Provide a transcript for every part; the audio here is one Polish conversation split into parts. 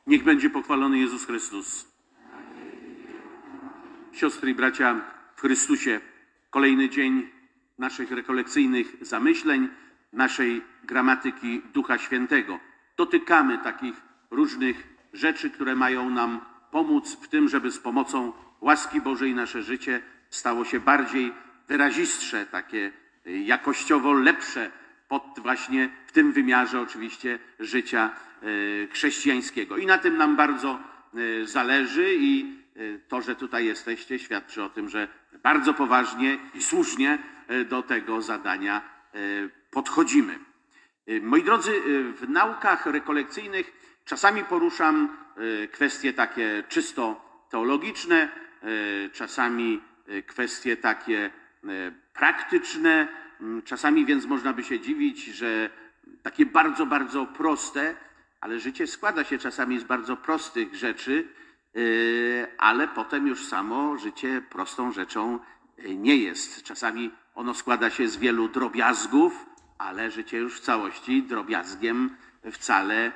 Niech będzie pochwalony Jezus Chrystus. Siostry i bracia w Chrystusie, kolejny dzień naszych rekolekcyjnych zamyśleń, naszej gramatyki Ducha Świętego. Dotykamy takich różnych rzeczy, które mają nam pomóc w tym, żeby z pomocą łaski Bożej nasze życie stało się bardziej wyrazistsze, takie jakościowo lepsze właśnie w tym wymiarze oczywiście życia chrześcijańskiego. I na tym nam bardzo zależy i to, że tutaj jesteście, świadczy o tym, że bardzo poważnie i słusznie do tego zadania podchodzimy. Moi drodzy, w naukach rekolekcyjnych czasami poruszam kwestie takie czysto teologiczne, czasami kwestie takie praktyczne, czasami więc można by się dziwić, że takie bardzo, bardzo proste, ale życie składa się czasami z bardzo prostych rzeczy, ale potem już samo życie prostą rzeczą nie jest. Czasami ono składa się z wielu drobiazgów, ale życie już w całości drobiazgiem wcale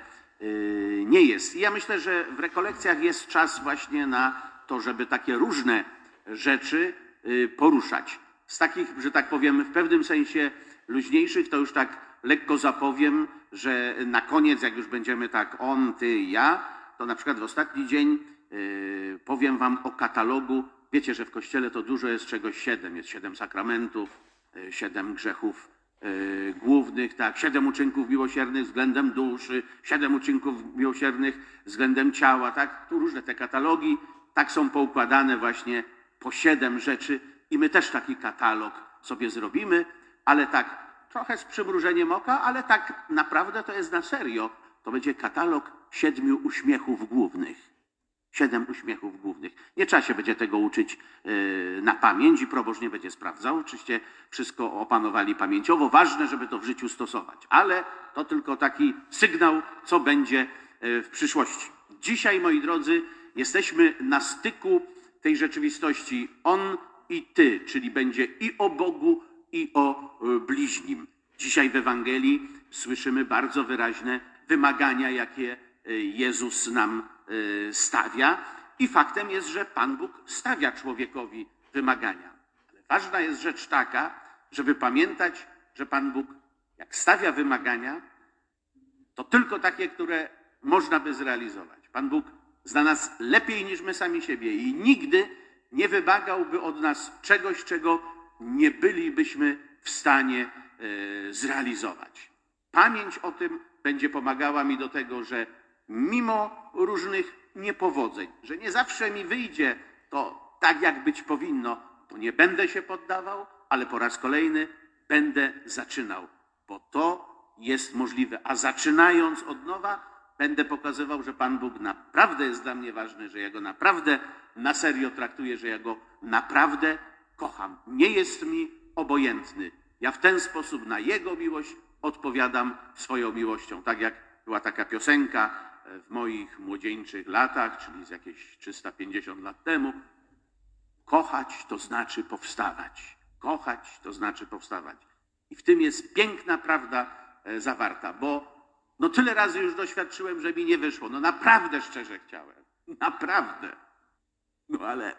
nie jest. I ja myślę, że w rekolekcjach jest czas właśnie na to, żeby takie różne rzeczy poruszać. Z takich, że tak powiem, w pewnym sensie luźniejszych, to już tak lekko zapowiem, że na koniec, jak już będziemy tak on, ty, ja, to na przykład w ostatni dzień powiem wam o katalogu. Wiecie, że w Kościele to dużo jest czegoś 7. Jest 7 sakramentów, 7 grzechów głównych, tak, 7 uczynków miłosiernych względem duszy, 7 uczynków miłosiernych względem ciała, tak. Tu różne te katalogi, tak są poukładane właśnie po 7 rzeczy i my też taki katalog sobie zrobimy, ale tak trochę z przymrużeniem oka, ale tak naprawdę to jest na serio. To będzie katalog 7 uśmiechów głównych. 7 uśmiechów głównych. Nie trzeba się będzie tego uczyć na pamięć i proboszcz nie będzie sprawdzał. Oczywiście wszystko opanowali pamięciowo. Ważne, żeby to w życiu stosować. Ale to tylko taki sygnał, co będzie w przyszłości. Dzisiaj, moi drodzy, jesteśmy na styku tej rzeczywistości on i ty, czyli będzie i o Bogu, i o bliźnim. Dzisiaj w Ewangelii słyszymy bardzo wyraźne wymagania, jakie Jezus nam stawia. I faktem jest, że Pan Bóg stawia człowiekowi wymagania. Ale ważna jest rzecz taka, żeby pamiętać, że Pan Bóg, jak stawia wymagania, to tylko takie, które można by zrealizować. Pan Bóg zna nas lepiej niż my sami siebie i nigdy nie wymagałby od nas czegoś, czego nie bylibyśmy w stanie zrealizować. Pamięć o tym będzie pomagała mi do tego, że mimo różnych niepowodzeń, że nie zawsze mi wyjdzie to tak, jak być powinno, to nie będę się poddawał, ale po raz kolejny będę zaczynał, bo to jest możliwe. A zaczynając od nowa, będę pokazywał, że Pan Bóg naprawdę jest dla mnie ważny, że ja Go naprawdę na serio traktuję, że ja Go naprawdę kocham. Nie jest mi obojętny. Ja w ten sposób na Jego miłość odpowiadam swoją miłością. Tak jak była taka piosenka w moich młodzieńczych latach, czyli z jakieś 350 lat temu. Kochać to znaczy powstawać. Kochać to znaczy powstawać. I w tym jest piękna prawda zawarta, bo no tyle razy już doświadczyłem, że mi nie wyszło. No naprawdę szczerze chciałem. Naprawdę. No ale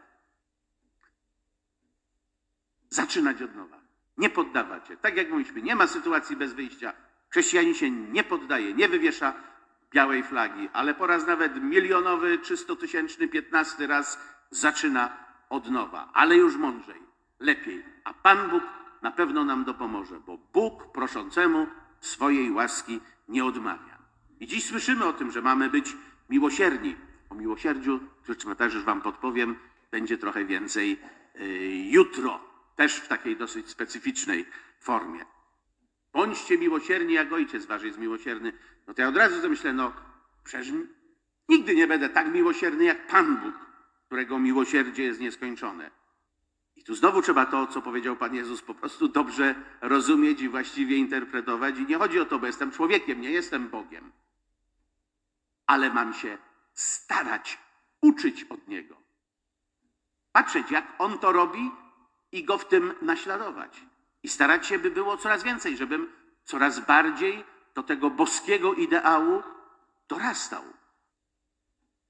zaczynać od nowa. Nie poddawać się. Tak jak mówiliśmy, nie ma sytuacji bez wyjścia. Chrześcijanin się nie poddaje, nie wywiesza białej flagi, ale po raz nawet milionowy, 300-tysięczny, 15 raz zaczyna od nowa. Ale już mądrzej, lepiej. A Pan Bóg na pewno nam dopomoże, bo Bóg proszącemu swojej łaski nie odmawia. I dziś słyszymy o tym, że mamy być miłosierni. O miłosierdziu, też już wam podpowiem, będzie trochę więcej jutro. Też w takiej dosyć specyficznej formie. Bądźcie miłosierni, jak Ojciec wasz jest miłosierny. No to ja od razu sobie myślę, no przecież nigdy nie będę tak miłosierny jak Pan Bóg, którego miłosierdzie jest nieskończone. I tu znowu trzeba to, co powiedział Pan Jezus, po prostu dobrze rozumieć i właściwie interpretować. I nie chodzi o to, bo jestem człowiekiem, nie jestem Bogiem. Ale mam się starać, uczyć od Niego. Patrzeć, jak On to robi i Go w tym naśladować. I starać się, by było coraz więcej, żebym coraz bardziej do tego boskiego ideału dorastał.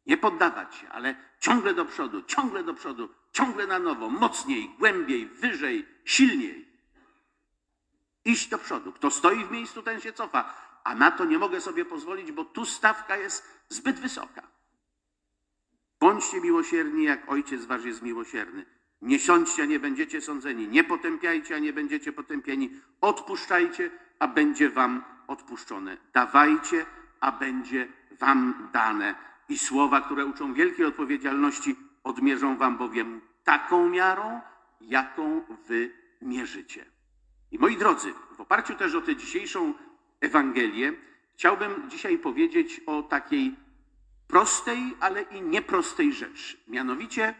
Nie poddawać się, ale ciągle do przodu, ciągle na nowo, mocniej, głębiej, wyżej, silniej. Iść do przodu. Kto stoi w miejscu, ten się cofa. A na to nie mogę sobie pozwolić, bo tu stawka jest zbyt wysoka. Bądźcie miłosierni, jak Ojciec wasz jest miłosierny. Nie sądźcie, a nie będziecie sądzeni. Nie potępiajcie, a nie będziecie potępieni. Odpuszczajcie, a będzie wam odpuszczone. Dawajcie, a będzie wam dane. I słowa, które uczą wielkiej odpowiedzialności, odmierzą wam bowiem taką miarą, jaką wy mierzycie. I moi drodzy, w oparciu też o tę dzisiejszą Ewangelię, chciałbym dzisiaj powiedzieć o takiej prostej, ale i nieprostej rzeczy. Mianowicie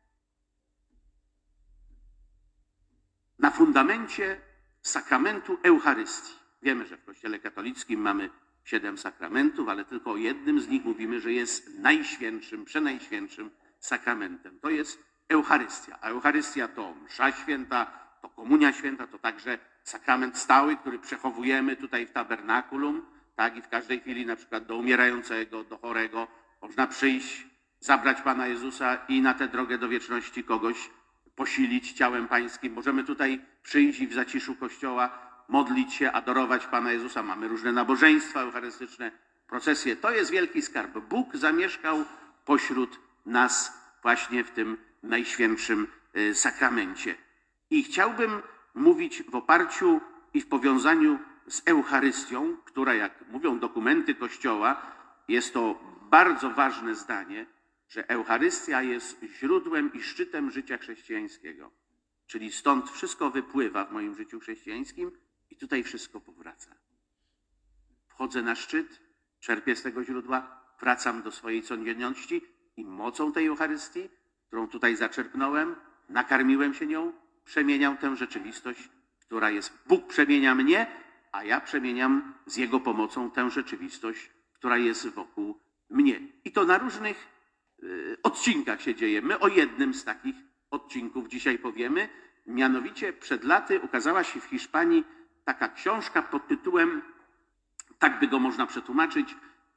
na fundamencie sakramentu Eucharystii. Wiemy, że w Kościele katolickim mamy 7 sakramentów, ale tylko o jednym z nich mówimy, że jest najświętszym, przenajświętszym sakramentem. To jest Eucharystia. A Eucharystia to msza święta, to komunia święta, to także sakrament stały, który przechowujemy tutaj w tabernakulum, tak, i w każdej chwili na przykład do umierającego, do chorego można przyjść, zabrać Pana Jezusa i na tę drogę do wieczności kogoś posilić ciałem pańskim. Możemy tutaj przyjść i w zaciszu Kościoła modlić się, adorować Pana Jezusa. Mamy różne nabożeństwa eucharystyczne, procesje. To jest wielki skarb. Bóg zamieszkał pośród nas właśnie w tym najświętszym sakramencie. I chciałbym mówić w oparciu i w powiązaniu z Eucharystią, która, jak mówią dokumenty Kościoła, jest to bardzo ważne zdanie, że Eucharystia jest źródłem i szczytem życia chrześcijańskiego. Czyli stąd wszystko wypływa w moim życiu chrześcijańskim i tutaj wszystko powraca. Wchodzę na szczyt, czerpię z tego źródła, wracam do swojej codzienności i mocą tej Eucharystii, którą tutaj zaczerpnąłem, nakarmiłem się nią, przemieniam tę rzeczywistość, która jest. Bóg przemienia mnie, a ja przemieniam z Jego pomocą tę rzeczywistość, która jest wokół mnie. I to na różnych odcinkach się dzieje. My o jednym z takich odcinków dzisiaj powiemy. Mianowicie przed laty ukazała się w Hiszpanii taka książka pod tytułem, tak by go można przetłumaczyć,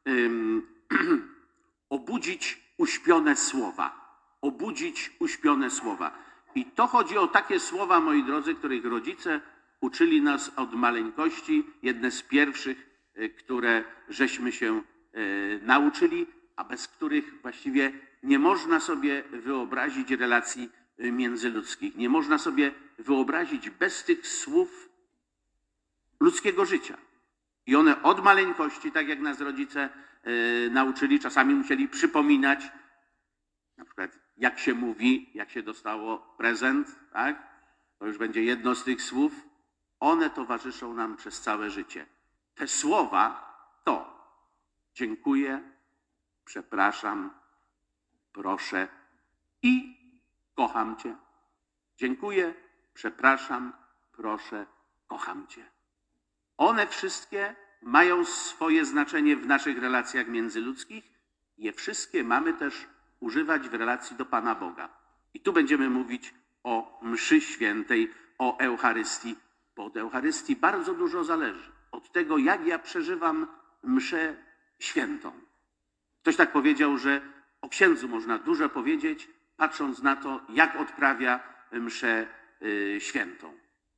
Obudzić uśpione słowa. Obudzić uśpione słowa. I to chodzi o takie słowa, moi drodzy, których rodzice uczyli nas od maleńkości. Jedne z pierwszych, które żeśmy się nauczyli, a bez których właściwie nie można sobie wyobrazić relacji międzyludzkich. Nie można sobie wyobrazić bez tych słów ludzkiego życia. I one od maleńkości, tak jak nas rodzice nauczyli, czasami musieli przypominać, na przykład jak się mówi, jak się dostało prezent, tak? To już będzie jedno z tych słów. One towarzyszą nam przez całe życie. Te słowa to dziękuję, przepraszam, proszę i kocham Cię. Dziękuję, przepraszam, proszę, kocham Cię. One wszystkie mają swoje znaczenie w naszych relacjach międzyludzkich. Je wszystkie mamy też używać w relacji do Pana Boga. I tu będziemy mówić o mszy świętej, o Eucharystii, bo od Eucharystii bardzo dużo zależy. Od tego, jak ja przeżywam mszę świętą. Ktoś tak powiedział, że o księdzu można dużo powiedzieć, patrząc na to, jak odprawia mszę świętą.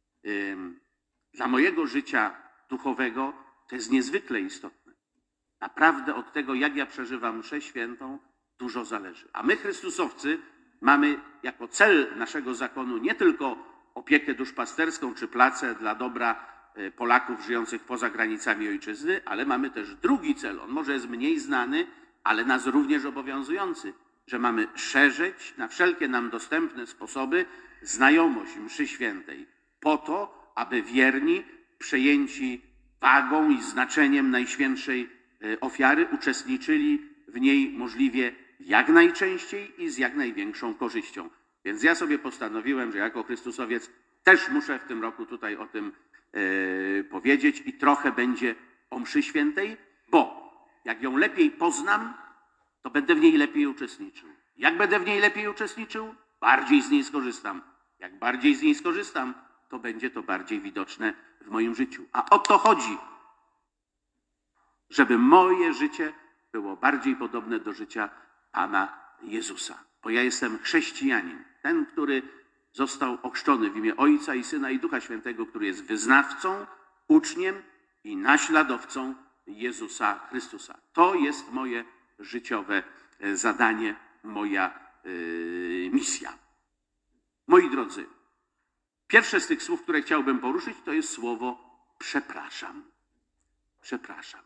Dla mojego życia duchowego to jest niezwykle istotne. Naprawdę od tego, jak ja przeżywam mszę świętą, dużo zależy. A my, chrystusowcy, mamy jako cel naszego zakonu nie tylko opiekę duszpasterską czy pracę dla dobra Polaków żyjących poza granicami ojczyzny, ale mamy też drugi cel. On może jest mniej znany, ale nas również obowiązujący, że mamy szerzyć na wszelkie nam dostępne sposoby znajomość mszy świętej, po to, aby wierni, przejęci wagą i znaczeniem Najświętszej Ofiary, uczestniczyli w niej możliwie jak najczęściej i z jak największą korzyścią. Więc ja sobie postanowiłem, że jako chrystusowiec też muszę w tym roku tutaj o tym powiedzieć i trochę będzie o mszy świętej, bo jak ją lepiej poznam, to będę w niej lepiej uczestniczył. Jak będę w niej lepiej uczestniczył, bardziej z niej skorzystam. Jak bardziej z niej skorzystam, to będzie to bardziej widoczne w moim życiu. A o to chodzi, żeby moje życie było bardziej podobne do życia Pana Jezusa. Bo ja jestem chrześcijanin, ten, który został ochrzczony w imię Ojca i Syna i Ducha Świętego, który jest wyznawcą, uczniem i naśladowcą Jezusa Chrystusa. To jest moje życiowe zadanie, moja misja. Moi drodzy, pierwsze z tych słów, które chciałbym poruszyć, to jest słowo przepraszam. Przepraszam.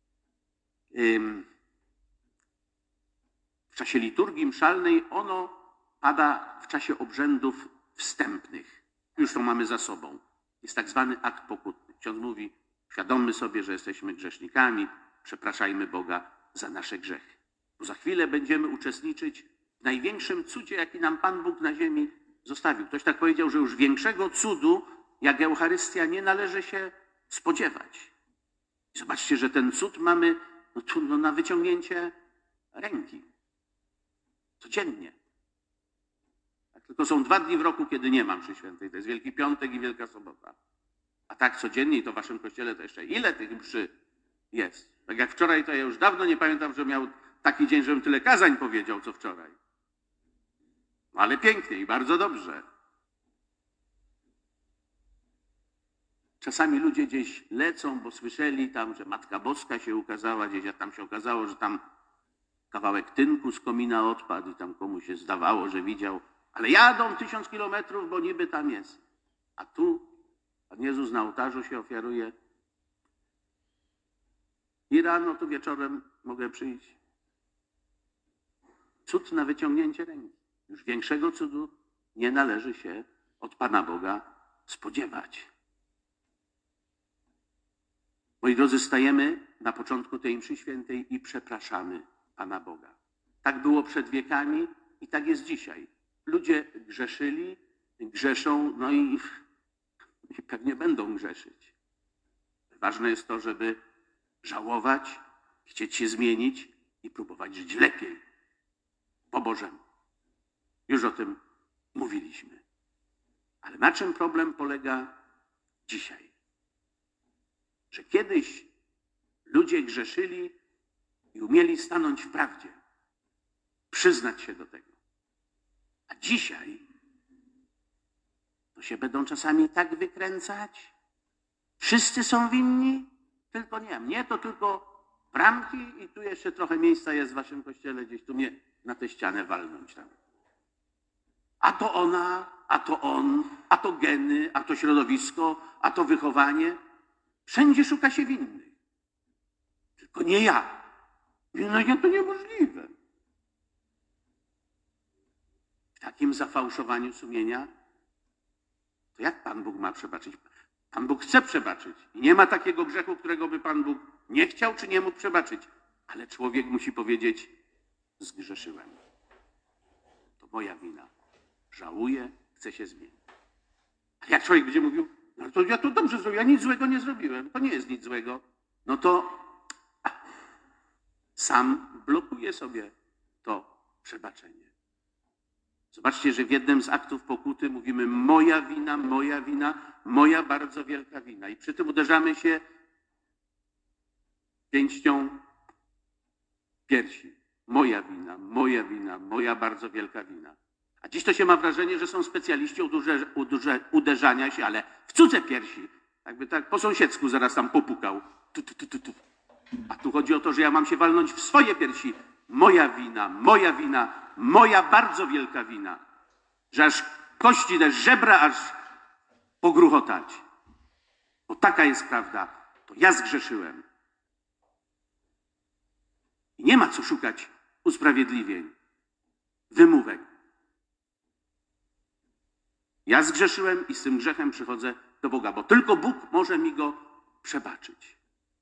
W czasie liturgii mszalnej ono pada w czasie obrzędów wstępnych. Już to mamy za sobą. Jest tak zwany akt pokutny. Ksiądz mówi, świadommy sobie, że jesteśmy grzesznikami, przepraszajmy Boga za nasze grzechy. Bo za chwilę będziemy uczestniczyć w największym cudzie, jaki nam Pan Bóg na ziemi zostawił. Ktoś tak powiedział, że już większego cudu, jak Eucharystia, nie należy się spodziewać. I zobaczcie, że ten cud mamy na wyciągnięcie ręki. Codziennie. Tylko są 2 dni w roku, kiedy nie mam mszy świętej. To jest Wielki Piątek i Wielka Sobota. A tak codziennie, i to w waszym kościele to jeszcze ile tych mszy jest. Tak jak wczoraj, to ja już dawno nie pamiętam, że miał taki dzień, żebym tyle kazań powiedział, co wczoraj. No ale pięknie i bardzo dobrze. Czasami ludzie gdzieś lecą, bo słyszeli tam, że Matka Boska się ukazała gdzieś, a tam się okazało, że tam kawałek tynku z komina odpadł i tam komuś się zdawało, że widział. Ale jadą 1000 kilometrów, bo niby tam jest. A tu Pan Jezus na ołtarzu się ofiaruje. I rano, tu wieczorem mogę przyjść. Cud na wyciągnięcie ręki. Już większego cudu nie należy się od Pana Boga spodziewać. Moi drodzy, stajemy na początku tej mszy świętej i przepraszamy Pana Boga. Tak było przed wiekami i tak jest dzisiaj. Ludzie grzeszyli, grzeszą, no i pewnie będą grzeszyć. Ważne jest to, żeby żałować, chcieć się zmienić i próbować żyć lepiej, po Bożemu. Już o tym mówiliśmy. Ale na czym problem polega dzisiaj? Że kiedyś ludzie grzeszyli i umieli stanąć w prawdzie, przyznać się do tego. A dzisiaj to się będą czasami tak wykręcać. Wszyscy są winni, tylko nie. Mnie to tylko bramki i tu jeszcze trochę miejsca jest w waszym kościele, gdzieś tu mnie na tę ścianę walnąć tam. A to ona, a to on, a to geny, a to środowisko, a to wychowanie. Wszędzie szuka się winnych. Tylko nie ja. No nie, to niemożliwe. W takim zafałszowaniu sumienia, to jak Pan Bóg ma przebaczyć? Pan Bóg chce przebaczyć. I nie ma takiego grzechu, którego by Pan Bóg nie chciał czy nie mógł przebaczyć. Ale człowiek musi powiedzieć, zgrzeszyłem. To moja wina. Żałuję, chcę się zmienić. A jak człowiek będzie mówił, no to ja to dobrze zrobiłem, ja nic złego nie zrobiłem, to nie jest nic złego, no to sam blokuje sobie to przebaczenie. Zobaczcie, że w jednym z aktów pokuty mówimy moja wina, moja bardzo wielka wina. I przy tym uderzamy się pięścią piersi. Moja wina, moja bardzo wielka wina. A dziś to się ma wrażenie, że są specjaliści od uderzania się, ale w cudze piersi. Jakby tak po sąsiedzku zaraz tam popukał. A tu chodzi o to, że ja mam się walnąć w swoje piersi. Moja wina, moja bardzo wielka wina. Że aż kości, te żebra aż pogruchotać. Bo taka jest prawda. To ja zgrzeszyłem. I nie ma co szukać usprawiedliwień, wymówek. Ja zgrzeszyłem i z tym grzechem przychodzę do Boga, bo tylko Bóg może mi go przebaczyć.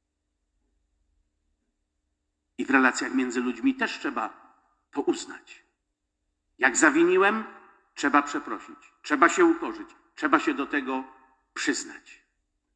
I w relacjach między ludźmi też trzeba to uznać. Jak zawiniłem, trzeba przeprosić, trzeba się ukorzyć, trzeba się do tego przyznać.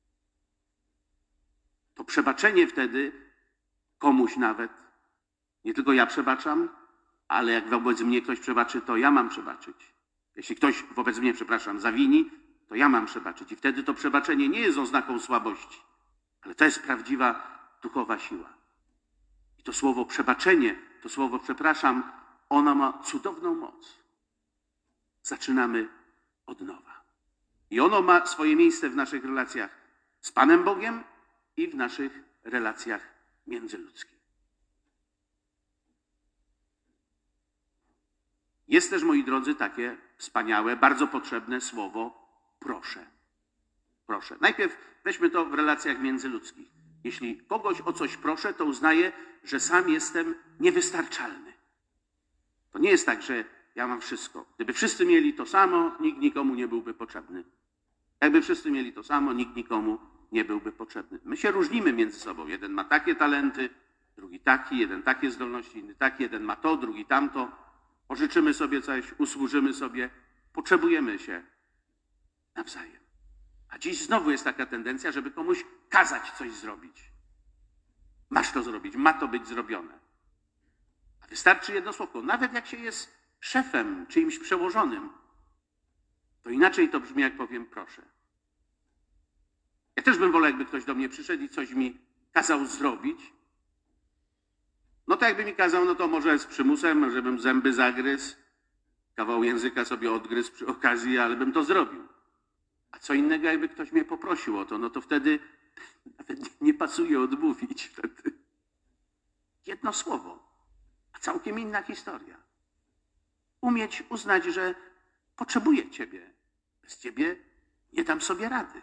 To przebaczenie wtedy komuś nawet, nie tylko ja przebaczam, ale jak wobec mnie ktoś przebaczy, to ja mam przebaczyć. Jeśli ktoś wobec mnie, zawini, to ja mam przebaczyć. I wtedy to przebaczenie nie jest oznaką słabości, ale to jest prawdziwa duchowa siła. I to słowo przebaczenie to słowo przepraszam, ono ma cudowną moc. Zaczynamy od nowa. I ono ma swoje miejsce w naszych relacjach z Panem Bogiem i w naszych relacjach międzyludzkich. Jest też, moi drodzy, takie wspaniałe, bardzo potrzebne słowo proszę. Proszę. Najpierw weźmy to w relacjach międzyludzkich. Jeśli kogoś o coś proszę, to uznaję, że sam jestem niewystarczalny. To nie jest tak, że ja mam wszystko. Gdyby wszyscy mieli to samo, nikt nikomu nie byłby potrzebny. Jakby wszyscy mieli to samo, nikt nikomu nie byłby potrzebny. My się różnimy między sobą. Jeden ma takie talenty, drugi taki, jeden takie zdolności, inny taki, jeden ma to, drugi tamto. Pożyczymy sobie coś, usłużymy sobie, potrzebujemy się nawzajem. A dziś znowu jest taka tendencja, żeby komuś kazać coś zrobić. Masz to zrobić, ma to być zrobione. A wystarczy jedno słówko. Nawet jak się jest szefem, czyimś przełożonym, to inaczej to brzmi, jak powiem proszę. Ja też bym wolał, jakby ktoś do mnie przyszedł i coś mi kazał zrobić. No to jakby mi kazał, no to może z przymusem, żebym zęby zagryzł, kawał języka sobie odgryzł przy okazji, ale bym to zrobił. A co innego, jakby ktoś mnie poprosił o to, no to wtedy nawet nie pasuje odmówić. Wtedy jedno słowo, a całkiem inna historia. Umieć uznać, że potrzebuję Ciebie. Bez Ciebie nie dam sobie rady.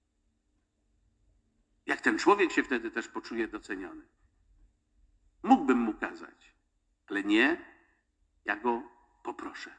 Jak ten człowiek się wtedy też poczuje doceniony. Mógłbym mu kazać, ale nie, ja go poproszę.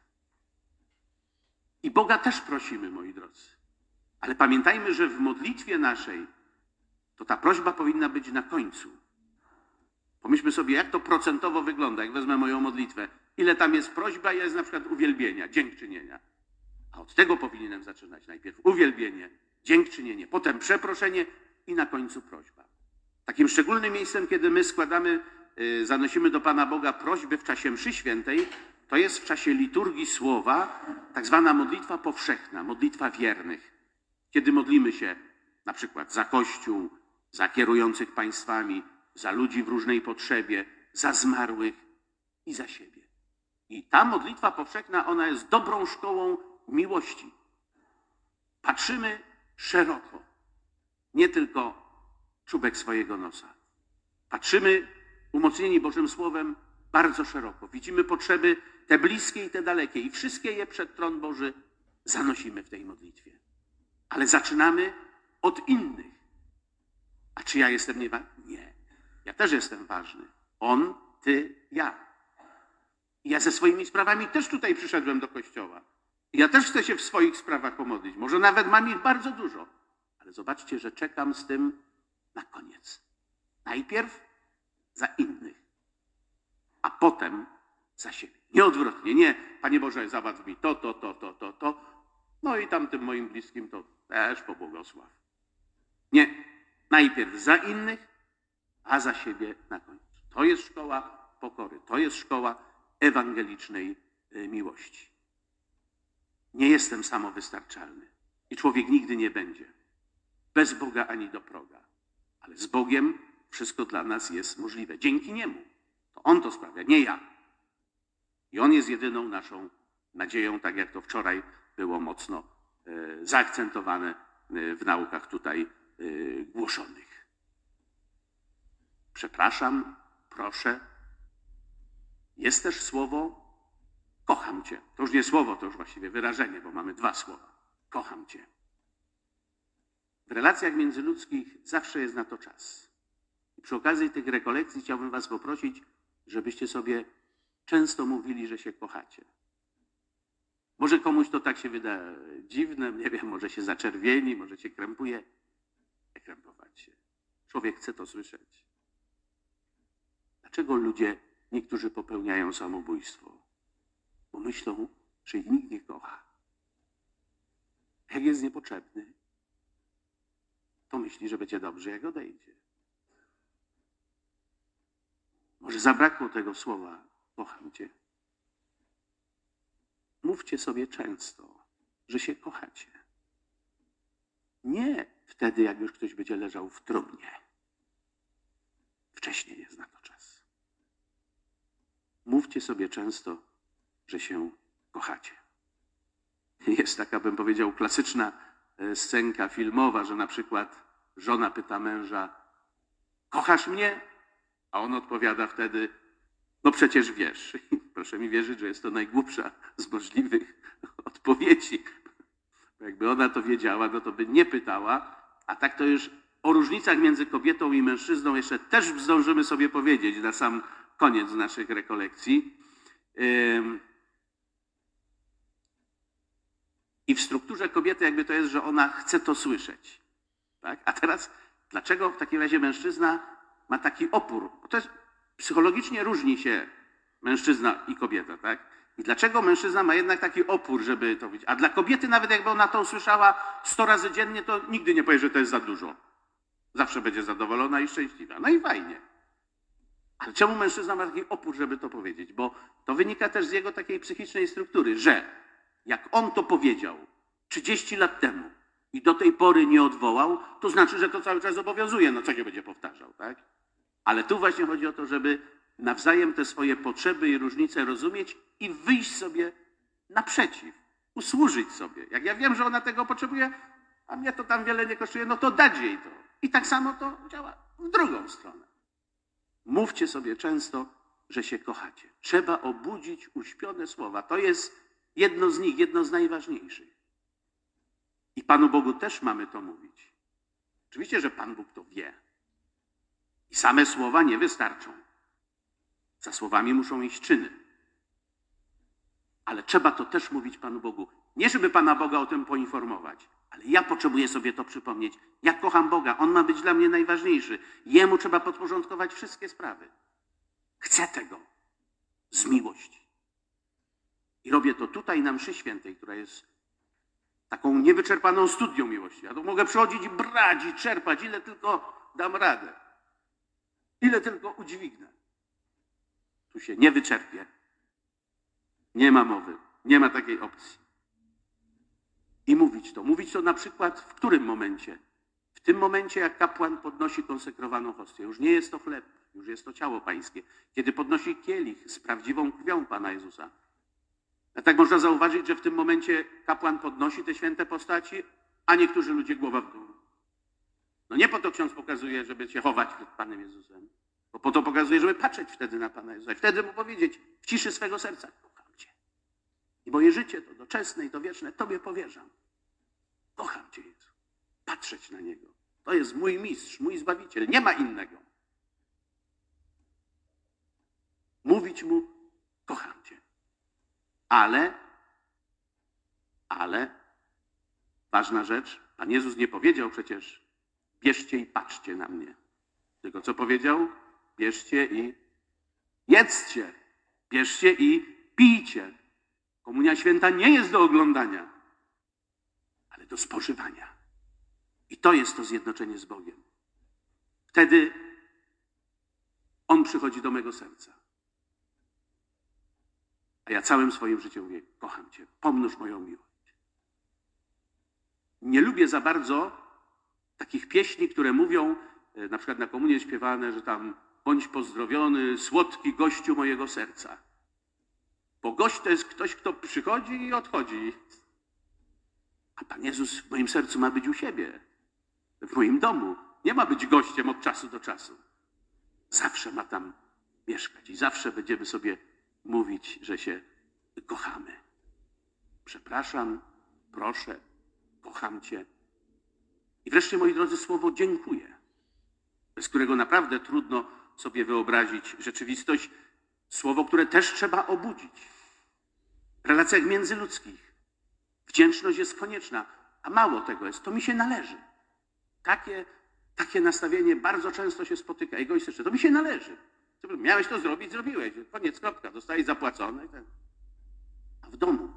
I Boga też prosimy, moi drodzy. Ale pamiętajmy, że w modlitwie naszej to ta prośba powinna być na końcu. Pomyślmy sobie, jak to procentowo wygląda, jak wezmę moją modlitwę. Ile tam jest prośba, ile jest na przykład uwielbienia, dziękczynienia. A od tego powinienem zaczynać. Najpierw uwielbienie, dziękczynienie, potem przeproszenie i na końcu prośba. Takim szczególnym miejscem, kiedy my zanosimy do Pana Boga prośby w czasie mszy świętej, to jest w czasie liturgii słowa tak zwana modlitwa powszechna, modlitwa wiernych. Kiedy modlimy się na przykład za Kościół, za kierujących państwami, za ludzi w różnej potrzebie, za zmarłych i za siebie. I ta modlitwa powszechna, ona jest dobrą szkołą miłości. Patrzymy szeroko, nie tylko czubek swojego nosa. Patrzymy, umocnieni Bożym Słowem, bardzo szeroko. Widzimy potrzeby te bliskie i te dalekie i wszystkie je przed tron Boży zanosimy w tej modlitwie. Ale zaczynamy od innych. A czy ja jestem nieważny? Nie. Ja też jestem ważny. On, ty, ja. I ja ze swoimi sprawami też tutaj przyszedłem do kościoła. I ja też chcę się w swoich sprawach pomodlić. Może nawet mam ich bardzo dużo. Ale zobaczcie, że czekam z tym na koniec. Najpierw za innych, a potem za siebie. Nie odwrotnie. Nie, Panie Boże, załatw mi to. No i tamtym moim bliskim to też pobłogosław. Nie. Najpierw za innych, a za siebie na końcu. To jest szkoła pokory. To jest szkoła ewangelicznej miłości. Nie jestem samowystarczalny. I człowiek nigdy nie będzie. Bez Boga ani do proga. Ale z Bogiem wszystko dla nas jest możliwe. Dzięki Niemu. To On to sprawia, nie ja. I On jest jedyną naszą nadzieją, tak jak to wczoraj było mocno zaakcentowane w naukach tutaj głoszonych. Przepraszam, proszę. Jest też słowo kocham Cię. To już nie słowo, to już właściwie wyrażenie, bo mamy dwa słowa. Kocham Cię. W relacjach międzyludzkich zawsze jest na to czas. I przy okazji tych rekolekcji chciałbym was poprosić, żebyście sobie często mówili, że się kochacie. Może komuś to tak się wyda dziwne, nie wiem, może się zaczerwieni, może się krępuje. Nie krępować się. Człowiek chce to słyszeć. Dlaczego ludzie, niektórzy popełniają samobójstwo? Bo myślą, że ich nikt nie kocha. Jak jest niepotrzebny, to myśli, że będzie dobrze, jak odejdzie. Może zabrakło tego słowa, kocham Cię. Mówcie sobie często, że się kochacie. Nie wtedy, jak już ktoś będzie leżał w trumnie. Wcześniej jest na to czas. Mówcie sobie często, że się kochacie. Jest taka, bym powiedział, klasyczna scenka filmowa, że na przykład żona pyta męża: kochasz mnie? A on odpowiada wtedy: no przecież wiesz. I proszę mi wierzyć, że jest to najgłupsza z możliwych odpowiedzi. Bo jakby ona to wiedziała, no to by nie pytała, a tak to już o różnicach między kobietą i mężczyzną jeszcze też zdążymy sobie powiedzieć na sam koniec naszych rekolekcji. I w strukturze kobiety jakby to jest, że ona chce to słyszeć. Tak? A teraz dlaczego w takim razie mężczyzna ma taki opór? Bo to jest, psychologicznie różni się mężczyzna i kobieta, tak? I dlaczego mężczyzna ma jednak taki opór, żeby to powiedzieć? A dla kobiety nawet jakby ona to usłyszała 100 razy dziennie, to nigdy nie powie, że to jest za dużo. Zawsze będzie zadowolona i szczęśliwa. No i fajnie. Ale czemu mężczyzna ma taki opór, żeby to powiedzieć? Bo to wynika też z jego takiej psychicznej struktury, że jak on to powiedział 30 lat temu i do tej pory nie odwołał, to znaczy, że to cały czas obowiązuje. No co się będzie powtarzał, tak? Ale tu właśnie chodzi o to, żeby nawzajem te swoje potrzeby i różnice rozumieć i wyjść sobie naprzeciw, usłużyć sobie. Jak ja wiem, że ona tego potrzebuje, a mnie to tam wiele nie kosztuje, no to dać jej to. I tak samo to działa w drugą stronę. Mówcie sobie często, że się kochacie. Trzeba obudzić uśpione słowa. To jest jedno z nich, jedno z najważniejszych. I Panu Bogu też mamy to mówić. Oczywiście, że Pan Bóg to wie. I same słowa nie wystarczą. Za słowami muszą iść czyny. Ale trzeba to też mówić Panu Bogu. Nie żeby Pana Boga o tym poinformować, ale ja potrzebuję sobie to przypomnieć. Ja kocham Boga, On ma być dla mnie najważniejszy. Jemu trzeba podporządkować wszystkie sprawy. Chcę tego z miłości. I robię to tutaj na mszy świętej, która jest taką niewyczerpaną studią miłości. Ja tu mogę przychodzić i brać i czerpać, ile tylko dam radę. Ile tylko udźwignę. Tu się nie wyczerpię. Nie ma mowy. Nie ma takiej opcji. I mówić to. Mówić to na przykład w którym momencie? W tym momencie, jak kapłan podnosi konsekrowaną hostię. Już nie jest to chleb, już jest to ciało pańskie. Kiedy podnosi kielich z prawdziwą krwią Pana Jezusa. A tak można zauważyć, że w tym momencie kapłan podnosi te święte postaci, a niektórzy ludzie głowa w dół. No nie po to ksiądz pokazuje, żeby się chować przed Panem Jezusem, bo po to pokazuje, żeby patrzeć wtedy na Pana Jezusa i wtedy mu powiedzieć w ciszy swego serca: kocham Cię. I moje życie to doczesne i to wieczne Tobie powierzam. Kocham Cię, Jezu. Patrzeć na Niego. To jest mój mistrz, mój Zbawiciel. Nie ma innego. Mówić Mu: kocham Cię. Ale, ważna rzecz, Pan Jezus nie powiedział przecież: bierzcie i patrzcie na mnie. Tylko co powiedział? Bierzcie i jedzcie. Bierzcie i pijcie. Komunia Święta nie jest do oglądania, ale do spożywania. I to jest to zjednoczenie z Bogiem. Wtedy On przychodzi do mego serca. A ja całym swoim życiem mówię: kocham Cię, pomnóż moją miłość. Nie lubię za bardzo takich pieśni, które mówią, na przykład na komunie śpiewane, że tam: bądź pozdrowiony, słodki gościu mojego serca. Bo gość to jest ktoś, kto przychodzi i odchodzi. A Pan Jezus w moim sercu ma być u siebie, w moim domu. Nie ma być gościem od czasu do czasu. Zawsze ma tam mieszkać i zawsze będziemy sobie mówić, że się kochamy. Przepraszam, proszę, kocham Cię. I wreszcie, moi drodzy, słowo dziękuję, bez którego naprawdę trudno sobie wyobrazić rzeczywistość. Słowo, które też trzeba obudzić. W relacjach międzyludzkich wdzięczność jest konieczna, a mało tego jest, to mi się należy. Takie nastawienie bardzo często się spotyka, egoistyczne. To mi się należy. Miałeś to zrobić, zrobiłeś. Koniec, kropka. Dostałeś zapłacone. A w domu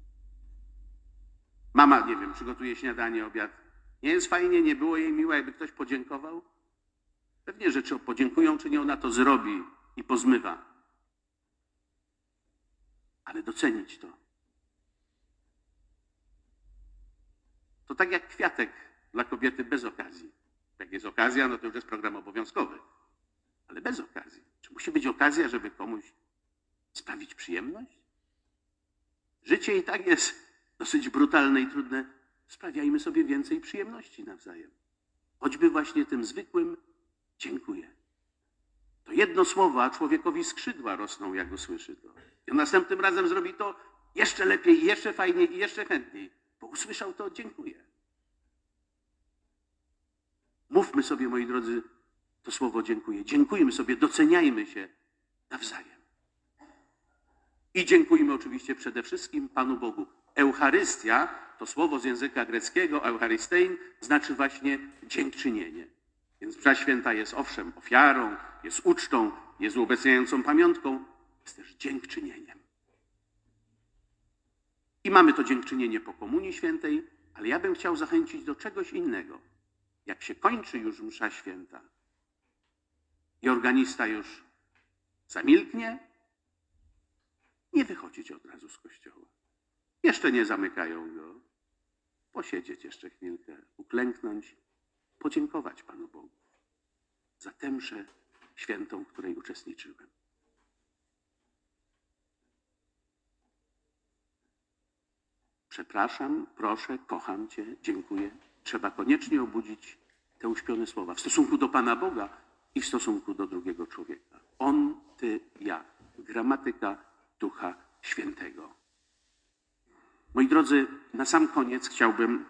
mama, nie wiem, przygotuje śniadanie, obiad. Nie jest fajnie, nie było jej miło, jakby ktoś podziękował? Pewnie, że czy podziękują, czy nie, ona to zrobi i pozmywa. Ale docenić to. To tak jak kwiatek dla kobiety bez okazji. Jak jest okazja, no to już jest program obowiązkowy. Ale bez okazji. Czy musi być okazja, żeby komuś Sprawić przyjemność? Życie i tak jest dosyć brutalne i trudne. Sprawiajmy sobie więcej przyjemności nawzajem. Choćby właśnie tym zwykłym dziękuję. To jedno słowo, a człowiekowi skrzydła rosną, jak go słyszy to. I następnym razem zrobi to jeszcze lepiej, jeszcze fajniej i jeszcze chętniej, bo usłyszał to dziękuję. Mówmy sobie, moi drodzy, to słowo dziękuję. Dziękujmy sobie, doceniajmy się nawzajem. I dziękujmy oczywiście przede wszystkim Panu Bogu. Eucharystia, to słowo z języka greckiego, eucharystein, znaczy właśnie dziękczynienie. Więc msza święta jest owszem ofiarą, jest ucztą, jest uobecniającą pamiątką, jest też dziękczynieniem. I mamy to dziękczynienie po Komunii Świętej, ale ja bym chciał zachęcić do czegoś innego. Jak się kończy już msza święta i organista już zamilknie, nie wychodzić od razu z kościoła. Jeszcze nie zamykają go. Posiedzieć jeszcze chwilkę, uklęknąć, podziękować Panu Bogu za tę mszę świętą, w której uczestniczyłem. Przepraszam, proszę, kocham Cię, dziękuję. Trzeba koniecznie obudzić te uśpione słowa w stosunku do Pana Boga i w stosunku do drugiego człowieka. On, Ty, ja. Gramatyka Ducha Świętego. Moi drodzy, na sam koniec chciałbym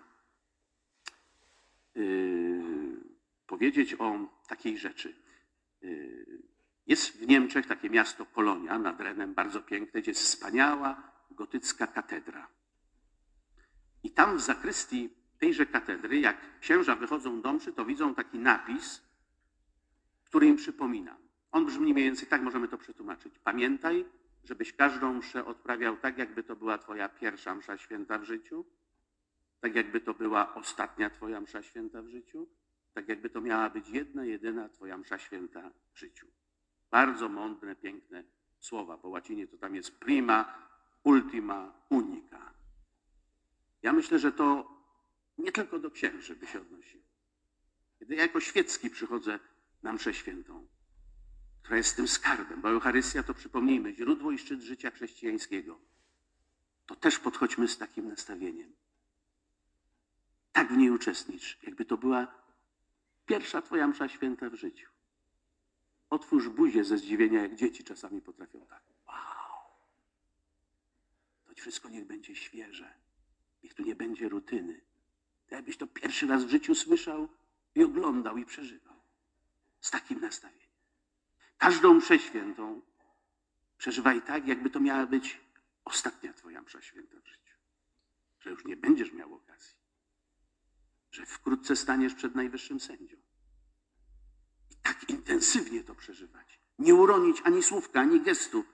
powiedzieć o takiej rzeczy. Jest w Niemczech takie miasto Kolonia nad Renem, bardzo piękne, gdzie jest wspaniała gotycka katedra. I tam w zakrystii tejże katedry, jak księża wychodzą do mszy, to widzą taki napis, który im przypomina. On brzmi mniej więcej tak, możemy to przetłumaczyć. Pamiętaj, żebyś każdą mszę odprawiał tak, jakby to była twoja pierwsza msza święta w życiu, tak jakby to była ostatnia twoja msza święta w życiu, tak jakby to miała być jedna, jedyna twoja msza święta w życiu. Bardzo mądre, piękne słowa. Po łacinie to tam jest prima, ultima, unica. Ja myślę, że to nie tylko do księży by się odnosiło. Kiedy ja jako świecki przychodzę na mszę świętą, która jest tym skarbem, bo Eucharystia to, przypomnijmy, źródło i szczyt życia chrześcijańskiego, to też podchodźmy z takim nastawieniem. Tak w niej uczestnicz, jakby to była pierwsza twoja msza święta w życiu. Otwórz buzię ze zdziwienia, jak dzieci czasami potrafią tak. Wow! To wszystko niech będzie świeże. Niech tu nie będzie rutyny. To jakbyś to pierwszy raz w życiu słyszał i oglądał i przeżywał. Z takim nastawieniem. Każdą mszę świętą przeżywaj tak, jakby to miała być ostatnia twoja msza święta w życiu. Że już nie będziesz miał okazji. Że wkrótce staniesz przed najwyższym sędzią. I tak intensywnie to przeżywać. Nie uronić ani słówka, ani gestu.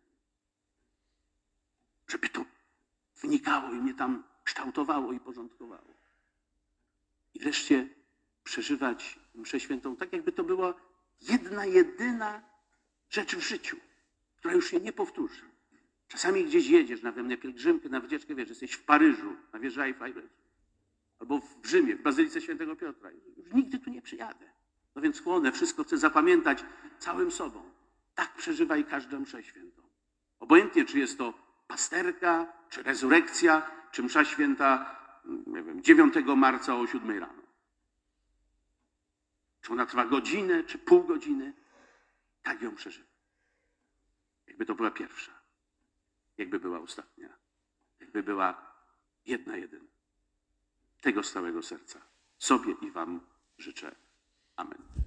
Żeby to wnikało i mnie tam kształtowało i porządkowało. I wreszcie przeżywać mszę świętą tak, jakby to była jedna, jedyna rzecz w życiu, która już się nie powtórzy. Czasami gdzieś jedziesz na pielgrzymkę, na wycieczkę, wiesz, jesteś w Paryżu, na wieży Eiffla, albo w Rzymie, w Bazylice Świętego Piotra. Już nigdy tu nie przyjadę. No więc chłonę, wszystko chcę zapamiętać całym sobą. Tak przeżywaj każdą mszę świętą. Obojętnie, czy jest to pasterka, czy rezurekcja, czy msza święta, nie wiem, 9 marca o 7 rano. Czy ona trwa godzinę, czy pół godziny, tak ją przeżywaj. Jakby to była pierwsza, jakby była ostatnia, jakby była jedna, jedyna. Tego z całego serca sobie i wam życzę. Amen.